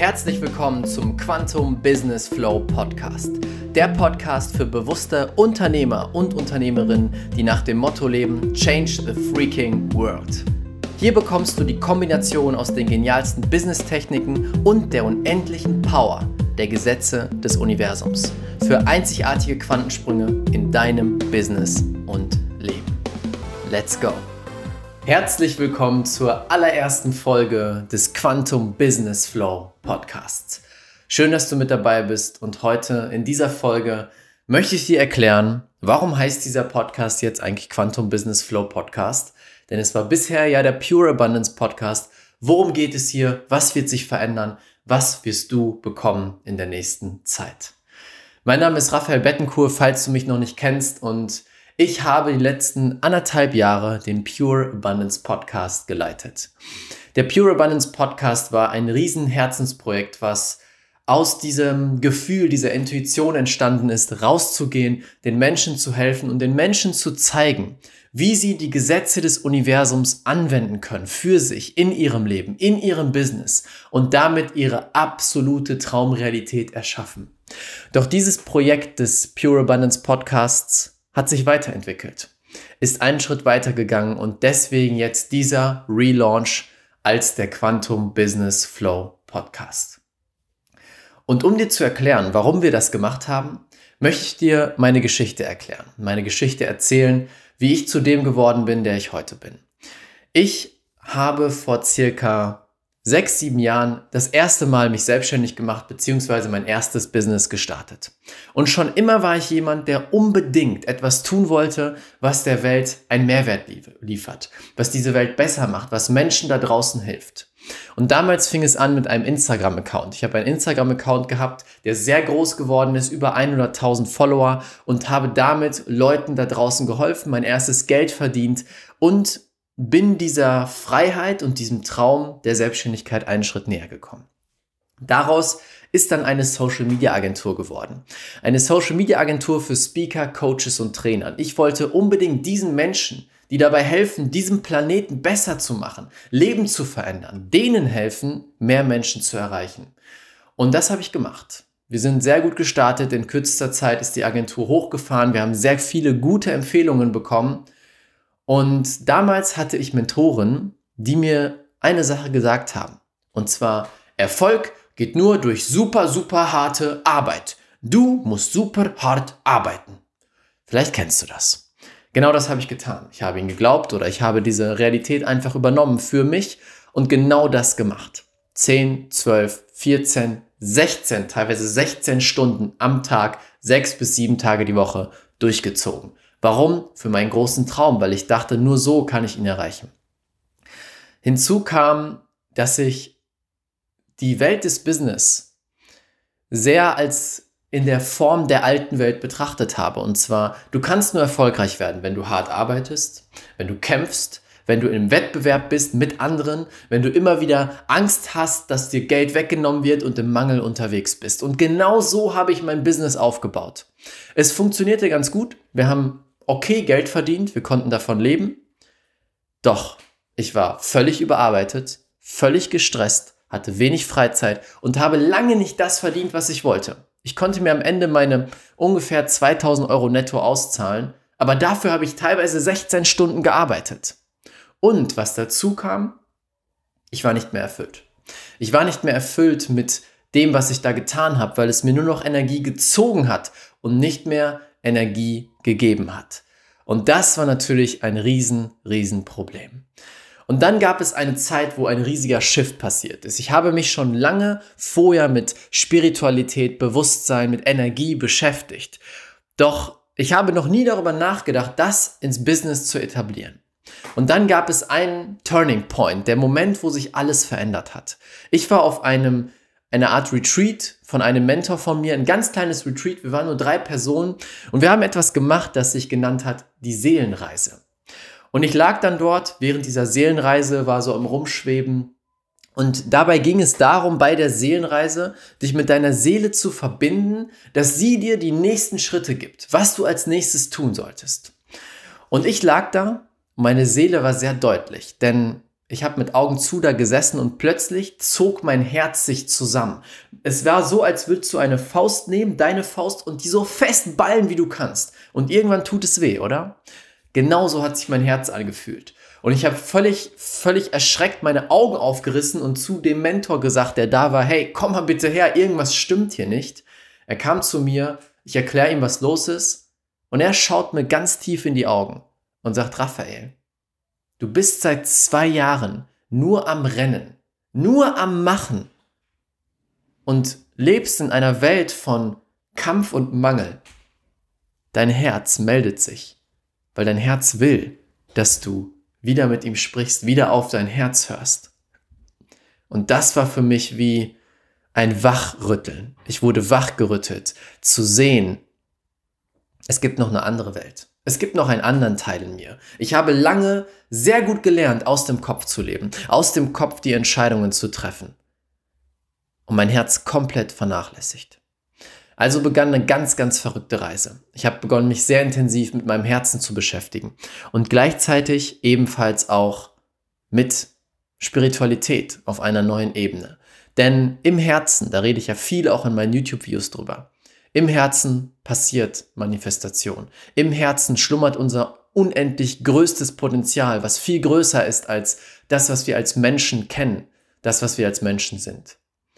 Herzlich willkommen zum Quantum Business Flow Podcast. Der Podcast für bewusste Unternehmer und Unternehmerinnen, die nach dem Motto leben: Change the freaking world. Hier bekommst du die Kombination aus den genialsten Business-Techniken und der unendlichen Power der Gesetze des Universums für einzigartige Quantensprünge in deinem Business und Leben. Let's go! Herzlich willkommen zur allerersten Folge des Quantum Business Flow Podcasts. Schön, dass du mit dabei bist, und heute in dieser Folge möchte ich dir erklären, warum heißt dieser Podcast jetzt eigentlich Quantum Business Flow Podcast? Denn es war bisher ja der Pure Abundance Podcast. Worum geht es hier? Was wird sich verändern? Was wirst du bekommen in der nächsten Zeit? Mein Name ist Raphael Bettencourt, falls du mich noch nicht kennst, und ich habe die letzten 1,5 Jahre den Pure Abundance Podcast geleitet. Der Pure Abundance Podcast war ein riesen Herzensprojekt, was aus diesem Gefühl, dieser Intuition entstanden ist, rauszugehen, den Menschen zu helfen und den Menschen zu zeigen, wie sie die Gesetze des Universums anwenden können für sich, in ihrem Leben, in ihrem Business und damit ihre absolute Traumrealität erschaffen. Doch dieses Projekt des Pure Abundance Podcasts hat sich weiterentwickelt, ist einen Schritt weitergegangen und deswegen jetzt dieser Relaunch als der Quantum Business Flow Podcast. Und um dir zu erklären, warum wir das gemacht haben, möchte ich dir meine Geschichte erklären, meine Geschichte erzählen, wie ich zu dem geworden bin, der ich heute bin. Ich habe vor circa 6-7 Jahren das erste Mal mich selbstständig gemacht, beziehungsweise mein erstes Business gestartet. Und schon immer war ich jemand, der unbedingt etwas tun wollte, was der Welt einen Mehrwert liefert, was diese Welt besser macht, was Menschen da draußen hilft. Und damals fing es an mit einem Instagram-Account. Ich habe einen Instagram-Account gehabt, der sehr groß geworden ist, über 100.000 Follower, und habe damit Leuten da draußen geholfen, mein erstes Geld verdient und bin dieser Freiheit und diesem Traum der Selbstständigkeit einen Schritt näher gekommen. Daraus ist dann eine Social-Media-Agentur geworden. Eine Social-Media-Agentur für Speaker, Coaches und Trainer. Ich wollte unbedingt diesen Menschen, die dabei helfen, diesen Planeten besser zu machen, Leben zu verändern, denen helfen, mehr Menschen zu erreichen. Und das habe ich gemacht. Wir sind sehr gut gestartet. In kürzester Zeit ist die Agentur hochgefahren. Wir haben sehr viele gute Empfehlungen bekommen. Und damals hatte ich Mentoren, die mir eine Sache gesagt haben. Und zwar: Erfolg geht nur durch super, super harte Arbeit. Du musst super hart arbeiten. Vielleicht kennst du das. Genau das habe ich getan. Ich habe ihnen geglaubt, oder ich habe diese Realität einfach übernommen für mich und genau das gemacht. 10, 12, 14, 16, teilweise 16 Stunden am Tag, 6 bis 7 Tage die Woche durchgezogen. Warum? Für meinen großen Traum, weil ich dachte, nur so kann ich ihn erreichen. Hinzu kam, dass ich die Welt des Business sehr als in der Form der alten Welt betrachtet habe. Und zwar, du kannst nur erfolgreich werden, wenn du hart arbeitest, wenn du kämpfst, wenn du im Wettbewerb bist mit anderen, wenn du immer wieder Angst hast, dass dir Geld weggenommen wird und im Mangel unterwegs bist. Und genau so habe ich mein Business aufgebaut. Es funktionierte ganz gut. Wir haben okay Geld verdient, wir konnten davon leben. Doch ich war völlig überarbeitet, völlig gestresst, hatte wenig Freizeit und habe lange nicht das verdient, was ich wollte. Ich konnte mir am Ende meine ungefähr 2.000 Euro netto auszahlen, aber dafür habe ich teilweise 16 Stunden gearbeitet. Und was dazu kam, ich war nicht mehr erfüllt. Ich war nicht mehr erfüllt mit dem, was ich da getan habe, weil es mir nur noch Energie gezogen hat und nicht mehr Energie gegeben hat. Und das war natürlich ein riesen Problem. Und dann gab es eine Zeit, wo ein riesiger Shift passiert ist. Ich habe mich schon lange vorher mit Spiritualität, Bewusstsein, mit Energie beschäftigt. Doch ich habe noch nie darüber nachgedacht, das ins Business zu etablieren. Und dann gab es einen Turning Point, der Moment, wo sich alles verändert hat. Ich war auf eine Art Retreat von einem Mentor von mir, ein ganz kleines Retreat. Wir waren nur 3 Personen und wir haben etwas gemacht, das sich genannt hat, die Seelenreise. Und ich lag dann dort während dieser Seelenreise, war so im Rumschweben, und dabei ging es darum, bei der Seelenreise dich mit deiner Seele zu verbinden, dass sie dir die nächsten Schritte gibt, was du als nächstes tun solltest. Und ich lag da, und meine Seele war sehr deutlich, denn Ich habe mit Augen zu da gesessen und plötzlich zog mein Herz sich zusammen. Es war so, als würdest du eine Faust nehmen, deine Faust, und die so fest ballen, wie du kannst. Und irgendwann tut es weh, oder? Genauso hat sich mein Herz angefühlt. Und ich habe völlig erschreckt meine Augen aufgerissen und zu dem Mentor gesagt, der da war, hey, komm mal bitte her, irgendwas stimmt hier nicht. Er kam zu mir, ich erkläre ihm, was los ist, und er schaut mir ganz tief in die Augen und sagt, Raphael, du bist seit 2 Jahren nur am Rennen, nur am Machen und lebst in einer Welt von Kampf und Mangel. Dein Herz meldet sich, weil dein Herz will, dass du wieder mit ihm sprichst, wieder auf dein Herz hörst. Und das war für mich wie ein Wachrütteln. Ich wurde wachgerüttelt, zu sehen, es gibt noch eine andere Welt. Es gibt noch einen anderen Teil in mir. Ich habe lange sehr gut gelernt, aus dem Kopf zu leben, aus dem Kopf die Entscheidungen zu treffen und mein Herz komplett vernachlässigt. Also begann eine ganz, ganz verrückte Reise. Ich habe begonnen, mich sehr intensiv mit meinem Herzen zu beschäftigen und gleichzeitig ebenfalls auch mit Spiritualität auf einer neuen Ebene. Denn im Herzen, da rede ich ja viel auch in meinen YouTube-Videos drüber, im Herzen passiert Manifestation. Im Herzen schlummert unser unendlich größtes Potenzial, was viel größer ist als das, was wir als Menschen kennen, das, was wir als Menschen sind.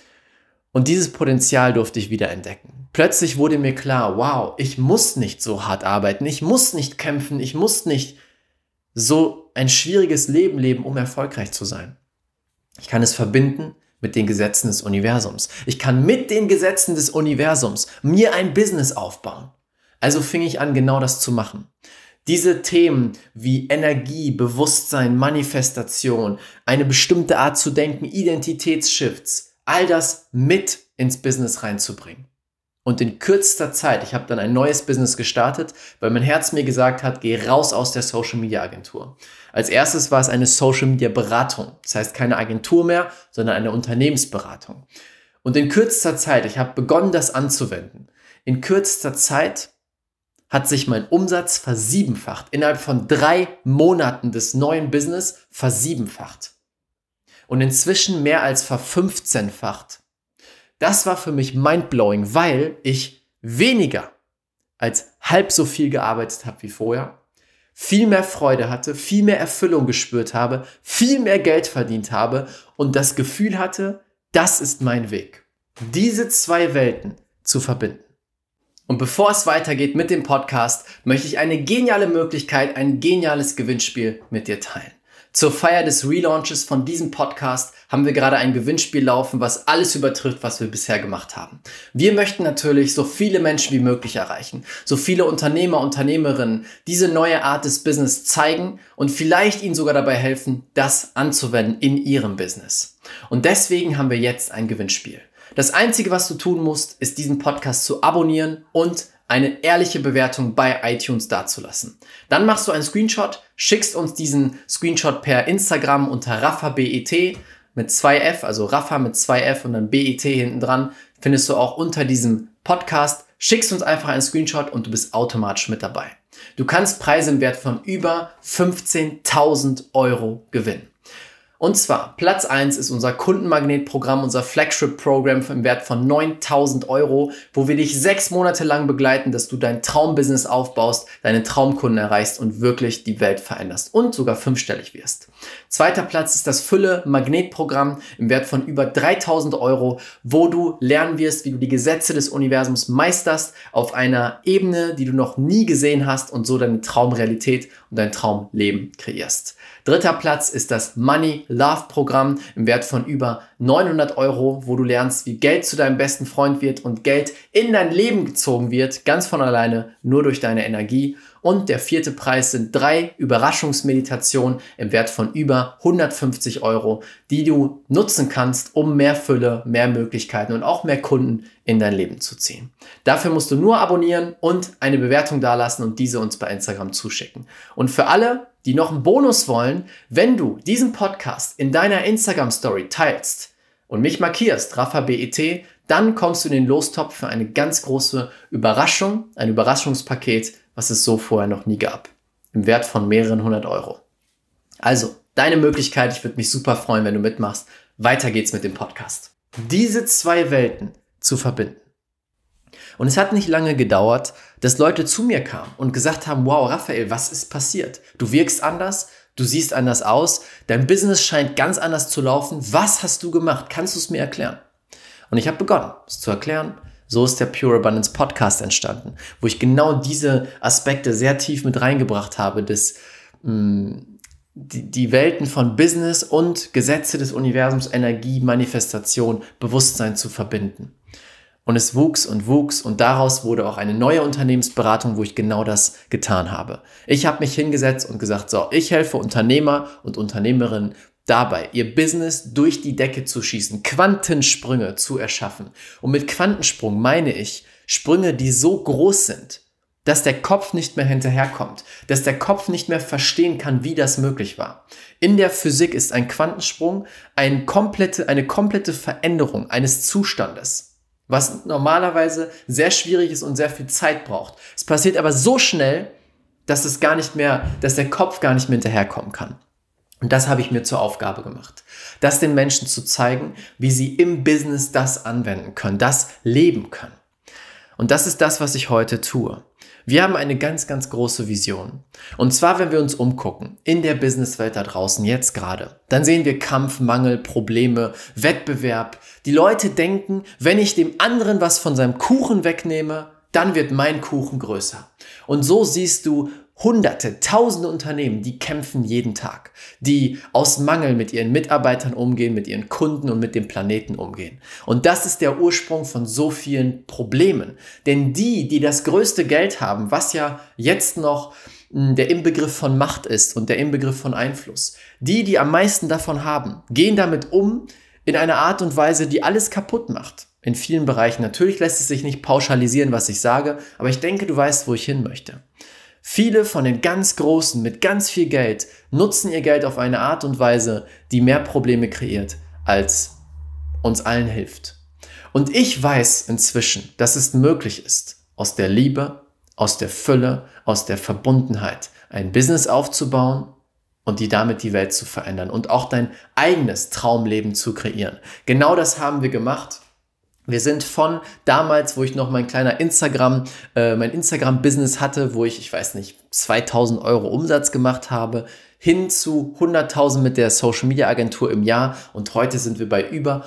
Und dieses Potenzial durfte ich wieder entdecken. Plötzlich wurde mir klar, wow, ich muss nicht so hart arbeiten, ich muss nicht kämpfen, ich muss nicht so ein schwieriges Leben leben, um erfolgreich zu sein. Ich kann es verbinden mit den Gesetzen des Universums. Ich kann mit den Gesetzen des Universums mir ein Business aufbauen. Also fing ich an, genau das zu machen. Diese Themen wie Energie, Bewusstsein, Manifestation, eine bestimmte Art zu denken, Identitätsshifts, all das mit ins Business reinzubringen. Und in kürzester Zeit, ich habe dann ein neues Business gestartet, weil mein Herz mir gesagt hat, geh raus aus der Social Media Agentur. Als erstes war es eine Social Media Beratung. Das heißt keine Agentur mehr, sondern eine Unternehmensberatung. Und in kürzester Zeit, ich habe begonnen, das anzuwenden. In kürzester Zeit hat sich mein Umsatz versiebenfacht. Innerhalb von 3 Monaten des neuen Business versiebenfacht. Und inzwischen mehr als verfünfzehnfacht. Das war für mich mindblowing, weil ich weniger als halb so viel gearbeitet habe wie vorher, viel mehr Freude hatte, viel mehr Erfüllung gespürt habe, viel mehr Geld verdient habe und das Gefühl hatte, das ist mein Weg, diese 2 Welten zu verbinden. Und bevor es weitergeht mit dem Podcast, möchte ich eine geniale Möglichkeit, ein geniales Gewinnspiel mit dir teilen. Zur Feier des Relaunches von diesem Podcast haben wir gerade ein Gewinnspiel laufen, was alles übertrifft, was wir bisher gemacht haben. Wir möchten natürlich so viele Menschen wie möglich erreichen, so viele Unternehmer, Unternehmerinnen diese neue Art des Business zeigen und vielleicht ihnen sogar dabei helfen, das anzuwenden in ihrem Business. Und deswegen haben wir jetzt ein Gewinnspiel. Das Einzige, was du tun musst, ist diesen Podcast zu abonnieren und eine ehrliche Bewertung bei iTunes dazulassen. Dann machst du einen Screenshot, schickst uns diesen Screenshot per Instagram unter RaphaBET mit 2F, also Rapha mit 2F und dann BET hinten dran, findest du auch unter diesem Podcast. Schickst uns einfach einen Screenshot und du bist automatisch mit dabei. Du kannst Preise im Wert von über 15.000 € gewinnen. Und zwar, Platz 1 ist unser Kundenmagnetprogramm, unser Flagship-Programm im Wert von 9.000 €, wo wir dich 6 Monate lang begleiten, dass du dein Traumbusiness aufbaust, deine Traumkunden erreichst und wirklich die Welt veränderst und sogar 5-stellig wirst. Zweiter Platz ist das Fülle-Magnetprogramm im Wert von über 3.000 €, wo du lernen wirst, wie du die Gesetze des Universums meisterst auf einer Ebene, die du noch nie gesehen hast und so deine Traumrealität und dein Traumleben kreierst. Dritter Platz ist das Money-Love-Programm im Wert von über 900 €, wo du lernst, wie Geld zu deinem besten Freund wird und Geld in dein Leben gezogen wird, ganz von alleine, nur durch deine Energie. Und der 4. Preis sind 3 Überraschungsmeditationen im Wert von über 150 €, die du nutzen kannst, um mehr Fülle, mehr Möglichkeiten und auch mehr Kunden in dein Leben zu ziehen. Dafür musst du nur abonnieren und eine Bewertung dalassen und diese uns bei Instagram zuschicken. Und für alle, die noch einen Bonus wollen, wenn du diesen Podcast in deiner Instagram-Story teilst und mich markierst, RaphaBET, dann kommst du in den Lostopf für eine ganz große Überraschung, ein Überraschungspaket, was es so vorher noch nie gab, im Wert von mehreren 100 €. Also, Deine Möglichkeit, ich würde mich super freuen, wenn du mitmachst. Weiter geht's mit dem Podcast. Diese zwei Welten zu verbinden. Und es hat nicht lange gedauert, dass Leute zu mir kamen und gesagt haben, wow, Raphael, was ist passiert? Du wirkst anders, du siehst anders aus, dein Business scheint ganz anders zu laufen. Was hast du gemacht? Kannst du es mir erklären? Und ich habe begonnen, es zu erklären. So ist der Pure Abundance Podcast entstanden, wo ich genau diese Aspekte sehr tief mit reingebracht habe, dass die Welten von Business und Gesetze des Universums, Energie, Manifestation, Bewusstsein zu verbinden. Und es wuchs und daraus wurde auch eine neue Unternehmensberatung, wo ich genau das getan habe. Ich habe mich hingesetzt und gesagt, so, ich helfe Unternehmer und Unternehmerinnen dabei, ihr Business durch die Decke zu schießen, Quantensprünge zu erschaffen. Und mit Quantensprung meine ich Sprünge, die so groß sind, dass der Kopf nicht mehr hinterherkommt, dass der Kopf nicht mehr verstehen kann, wie das möglich war. In der Physik ist ein Quantensprung eine komplette Veränderung eines Zustandes, was normalerweise sehr schwierig ist und sehr viel Zeit braucht. Es passiert aber so schnell, dass der Kopf gar nicht mehr hinterherkommen kann. Und das habe ich mir zur Aufgabe gemacht, das den Menschen zu zeigen, wie sie im Business das anwenden können, das leben können. Und das ist das, was ich heute tue. Wir haben eine ganz, ganz große Vision. Und zwar, wenn wir uns umgucken, in der Businesswelt da draußen, jetzt gerade, dann sehen wir Kampf, Mangel, Probleme, Wettbewerb. Die Leute denken, wenn ich dem anderen was von seinem Kuchen wegnehme, dann wird mein Kuchen größer. Und so siehst du Hunderte, Tausende Unternehmen, die kämpfen jeden Tag, die aus Mangel mit ihren Mitarbeitern umgehen, mit ihren Kunden und mit dem Planeten umgehen. Und das ist der Ursprung von so vielen Problemen. Denn die das größte Geld haben, was ja jetzt noch der Inbegriff von Macht ist und der Inbegriff von Einfluss, die am meisten davon haben, gehen damit um in einer Art und Weise, die alles kaputt macht. In vielen Bereichen. Natürlich lässt es sich nicht pauschalisieren, was ich sage, aber ich denke, du weißt, wo ich hin möchte. Viele von den ganz Großen mit ganz viel Geld nutzen ihr Geld auf eine Art und Weise, die mehr Probleme kreiert, als uns allen hilft. Und ich weiß inzwischen, dass es möglich ist, aus der Liebe, aus der Fülle, aus der Verbundenheit ein Business aufzubauen und damit die Welt zu verändern und auch dein eigenes Traumleben zu kreieren. Genau das haben wir gemacht. Wir sind von damals, wo ich noch mein Instagram-Business hatte, wo ich 2.000 Euro Umsatz gemacht habe, hin zu 100.000 mit der Social-Media-Agentur im Jahr. Und heute sind wir bei über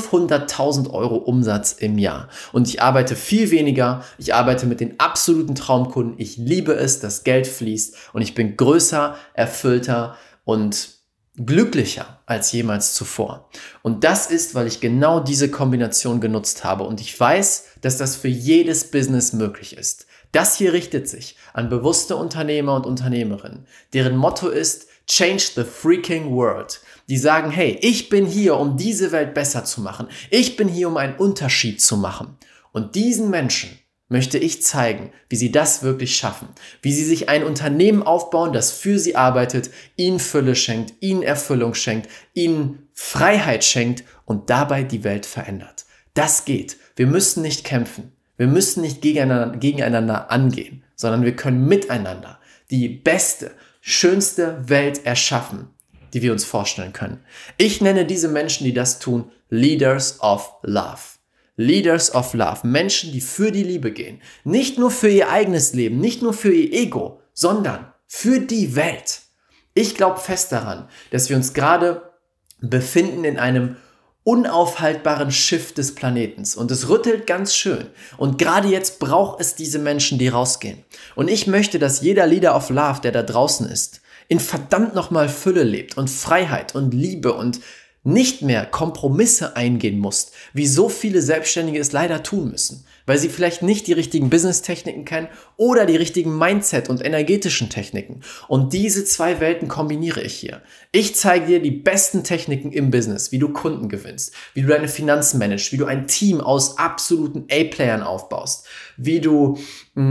500.000 Euro Umsatz im Jahr. Und ich arbeite viel weniger. Ich arbeite mit den absoluten Traumkunden. Ich liebe es, dass Geld fließt. Und ich bin größer, erfüllter und glücklicher als jemals zuvor. Und das ist, weil ich genau diese Kombination genutzt habe. Und ich weiß, dass das für jedes Business möglich ist. Das hier richtet sich an bewusste Unternehmer und Unternehmerinnen, deren Motto ist Change the freaking world. Die sagen, hey, ich bin hier, um diese Welt besser zu machen. Ich bin hier, um einen Unterschied zu machen. Und diesen Menschen möchte ich zeigen, wie sie das wirklich schaffen, wie sie sich ein Unternehmen aufbauen, das für sie arbeitet, ihnen Fülle schenkt, ihnen Erfüllung schenkt, ihnen Freiheit schenkt und dabei die Welt verändert. Das geht. Wir müssen nicht kämpfen. Wir müssen nicht gegeneinander angehen, sondern wir können miteinander die beste, schönste Welt erschaffen, die wir uns vorstellen können. Ich nenne diese Menschen, die das tun, Leaders of Love. Leaders of Love, Menschen, die für die Liebe gehen. Nicht nur für ihr eigenes Leben, nicht nur für ihr Ego, sondern für die Welt. Ich glaube fest daran, dass wir uns gerade befinden in einem unaufhaltbaren Shift des Planetens. Und es rüttelt ganz schön. Und gerade jetzt braucht es diese Menschen, die rausgehen. Und ich möchte, dass jeder Leader of Love, der da draußen ist, in verdammt nochmal Fülle lebt und Freiheit und Liebe und nicht mehr Kompromisse eingehen musst, wie so viele Selbstständige es leider tun müssen, weil sie vielleicht nicht die richtigen Business-Techniken kennen oder die richtigen Mindset- und energetischen Techniken. Und diese zwei Welten kombiniere ich hier. Ich zeige dir die besten Techniken im Business, wie du Kunden gewinnst, wie du deine Finanzen managst, wie du ein Team aus absoluten A-Playern aufbaust, wie du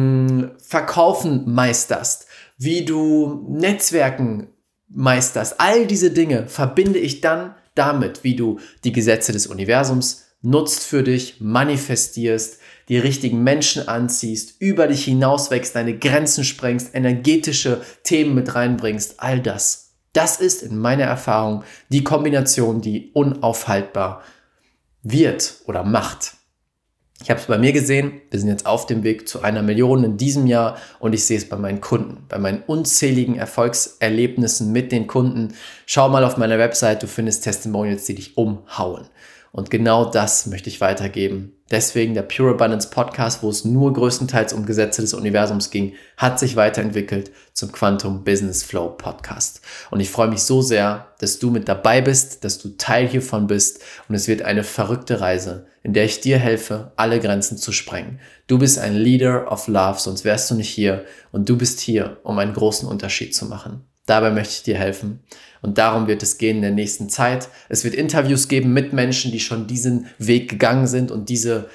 Verkaufen meisterst, wie du Netzwerken meisterst. All diese Dinge verbinde ich dann damit, wie du die Gesetze des Universums nutzt für dich, manifestierst, die richtigen Menschen anziehst, über dich hinauswächst, deine Grenzen sprengst, energetische Themen mit reinbringst, all das. Das ist in meiner Erfahrung die Kombination, die unaufhaltbar wird oder macht. Ich habe es bei mir gesehen, wir sind jetzt auf dem Weg zu 1 Million in diesem Jahr und ich sehe es bei meinen Kunden, bei meinen unzähligen Erfolgserlebnissen mit den Kunden. Schau mal auf meiner Website, du findest Testimonials, die dich umhauen. Und genau das möchte ich weitergeben. Deswegen der Pure Abundance Podcast, wo es nur größtenteils um Gesetze des Universums ging, hat sich weiterentwickelt zum Quantum Business Flow Podcast. Und ich freue mich so sehr, dass du mit dabei bist, dass du Teil hiervon bist. Und es wird eine verrückte Reise, in der ich dir helfe, alle Grenzen zu sprengen. Du bist ein Leader of Love, sonst wärst du nicht hier. Und du bist hier, um einen großen Unterschied zu machen. Dabei möchte ich dir helfen. Und darum wird es gehen in der nächsten Zeit. Es wird Interviews geben mit Menschen, die schon diesen Weg gegangen sind und diese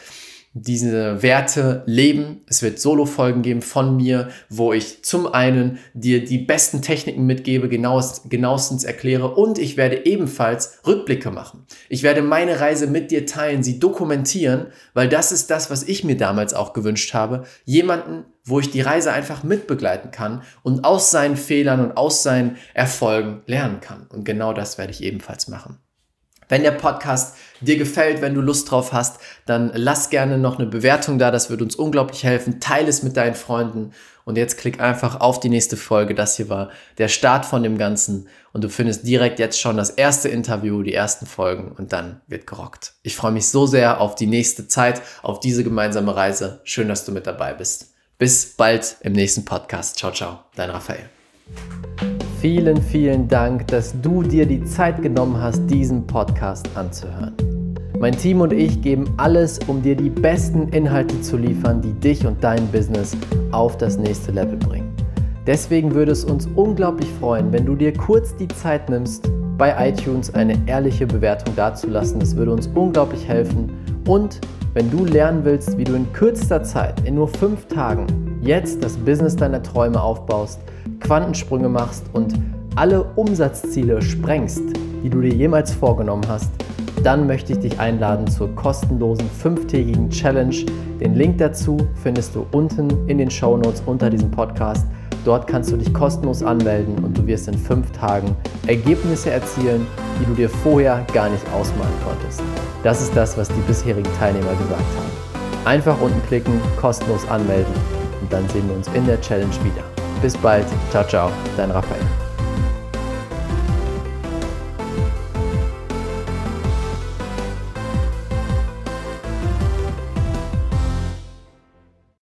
Werte leben. Es wird Solo-Folgen geben von mir, wo ich zum einen dir die besten Techniken mitgebe, genauestens erkläre und ich werde ebenfalls Rückblicke machen. Ich werde meine Reise mit dir teilen, sie dokumentieren, weil das ist das, was ich mir damals auch gewünscht habe. Jemanden, wo ich die Reise einfach mitbegleiten kann und aus seinen Fehlern und aus seinen Erfolgen lernen kann. Und genau das werde ich ebenfalls machen. Wenn der Podcast dir gefällt, wenn du Lust drauf hast, dann lass gerne noch eine Bewertung da. Das wird uns unglaublich helfen. Teile es mit deinen Freunden. Und jetzt klick einfach auf die nächste Folge. Das hier war der Start von dem Ganzen. Und du findest direkt jetzt schon das erste Interview, die ersten Folgen. Und dann wird gerockt. Ich freue mich so sehr auf die nächste Zeit, auf diese gemeinsame Reise. Schön, dass du mit dabei bist. Bis bald im nächsten Podcast. Ciao, ciao. Dein Raphael. Vielen, vielen Dank, dass du dir die Zeit genommen hast, diesen Podcast anzuhören. Mein Team und ich geben alles, um dir die besten Inhalte zu liefern, die dich und dein Business auf das nächste Level bringen. Deswegen würde es uns unglaublich freuen, wenn du dir kurz die Zeit nimmst, bei iTunes eine ehrliche Bewertung dazulassen. Das würde uns unglaublich helfen. Und wenn du lernen willst, wie du in kürzester Zeit, in nur 5 Tagen, jetzt das Business deiner Träume aufbaust, Quantensprünge machst und alle Umsatzziele sprengst, die du dir jemals vorgenommen hast, dann möchte ich dich einladen zur kostenlosen 5-tägigen Challenge. Den Link dazu findest du unten in den Shownotes unter diesem Podcast. Dort kannst du dich kostenlos anmelden und du wirst in 5 Tagen Ergebnisse erzielen, die du dir vorher gar nicht ausmalen konntest. Das ist das, was die bisherigen Teilnehmer gesagt haben. Einfach unten klicken, kostenlos anmelden und dann sehen wir uns in der Challenge wieder. Bis bald. Ciao, ciao. Dein Raphael.